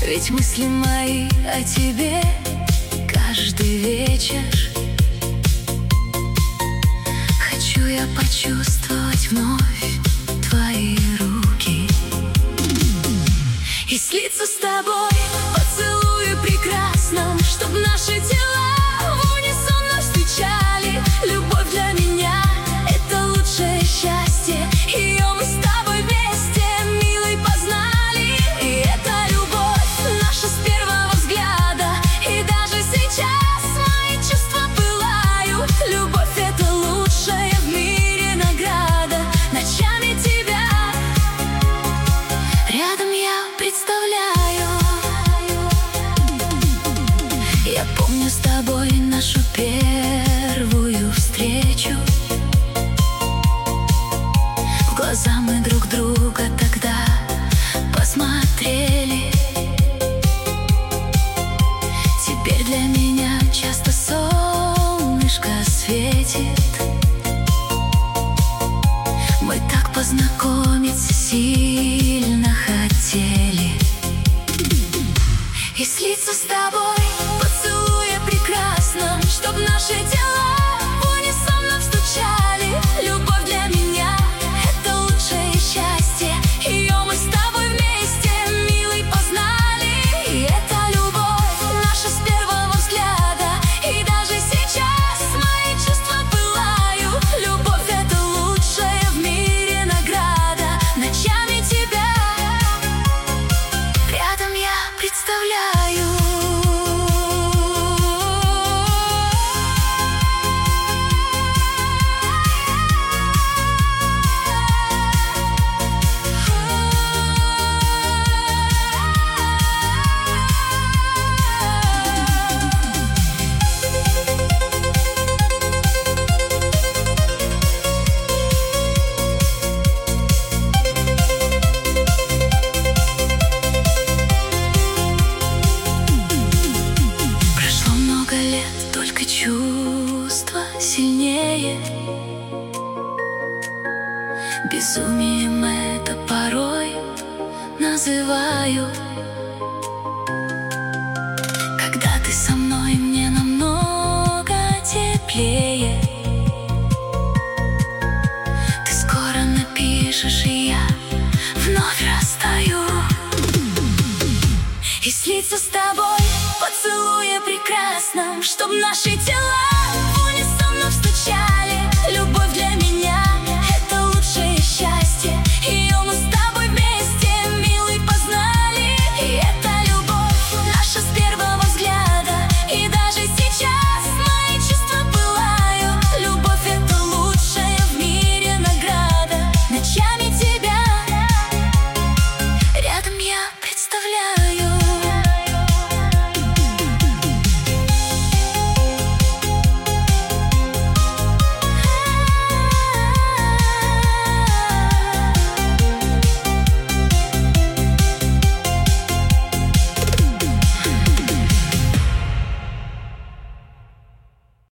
Ведь мысли мои о тебе каждый вечер. Хочу я почувствовать вновь твои руки и слиться с тобой в поцелуе прекрасном, чтоб наши тела в унисон встречали. Любовь для меня — это лучшее счастье. Ее мы с тобой вместе, милый, познали. И это любовь наша с первого взгляда. И даже сейчас мои чувства пылают. Любовь — это лучшая в мире награда. Ночами тебя рядом я представляю. Я помню с тобой нашу первую встречу. В глаза мы друг друга тогда посмотрели. Теперь для меня часто солнышко светит. Мы так познакомиться сильно хотели и слиться с тобой в поцелуе прекрасном, чтоб наши тела в унисон стучали. Любовь для меня — это лучшее счастье. Ее мы с тобой вместе, милый, познали. И это любовь наша с первого взгляда. И даже сейчас мои чувства пылают. Любовь — это лучшая в мире награда. Ночами тебя рядом я представляю. Прошло много лет, только чувства сильнее. Безумием это порой называю. Когда ты со мной, мне намного теплее. Ты скоро напишешь, и я вновь растаю. И слиться с тобой в поцелуе прекрасном, чтоб наши тела